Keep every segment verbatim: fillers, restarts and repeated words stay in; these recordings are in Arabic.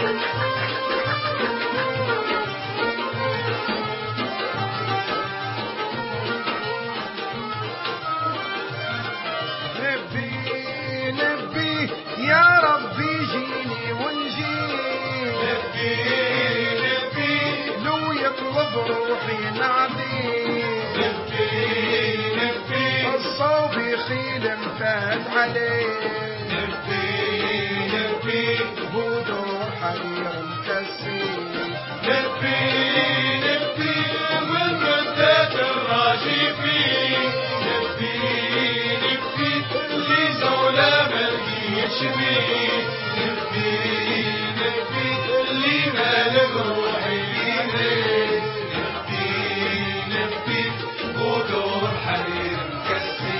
يا ربي جيني ونجي نبي نبي لو يطلب روحي نعدي نبي نبي الصوب يخيل مفات عليه نبي نبي بدور حرير مكسي نبي نبي من مدة الراجي فيه نبي نبي اللي زولا ملقيش بيه نبي نبي اللي مالك روحي بيه نبي نبي بدور حرير مكسي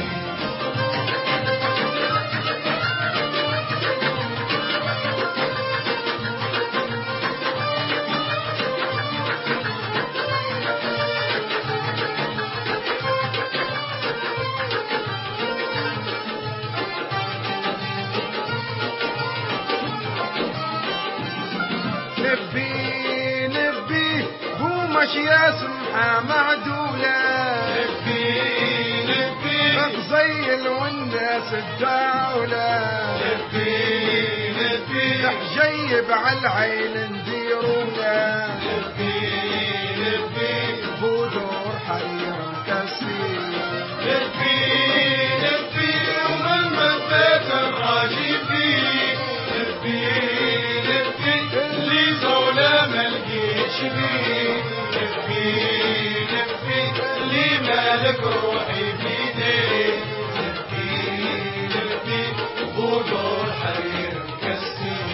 نبي نبي هو ماشية سمحة معدولة نبي نبي غزيل والناس الدولة نبي نبي حجيب عالعين نديرونا نبي نبي بدور حرير مكسي نبي نبي ومن مدت الراجي فيه نبي نبي اللي زولا ملقيش بيه نبي نبي اللي مالك روحي بيديه نبي نبي بدور حرير مكسي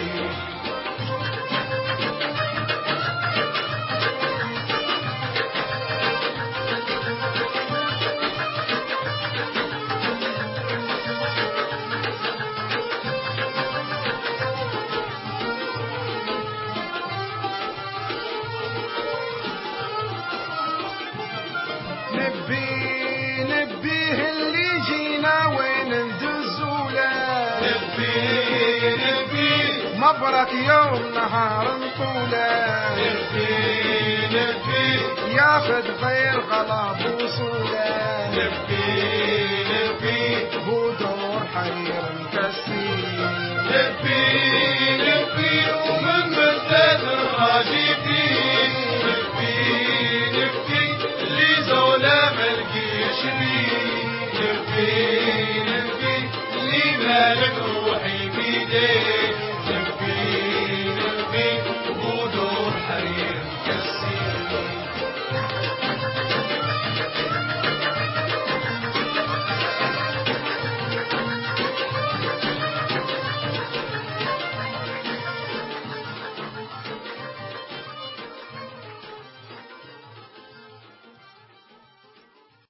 نبي نبيه اللي جينا وين ندزوله نبي نبي مبرك يوم نهار نطوله نبي نبي ياخد غير غلط وصوله نبي نبي بدور حرير مكسي نبي نبي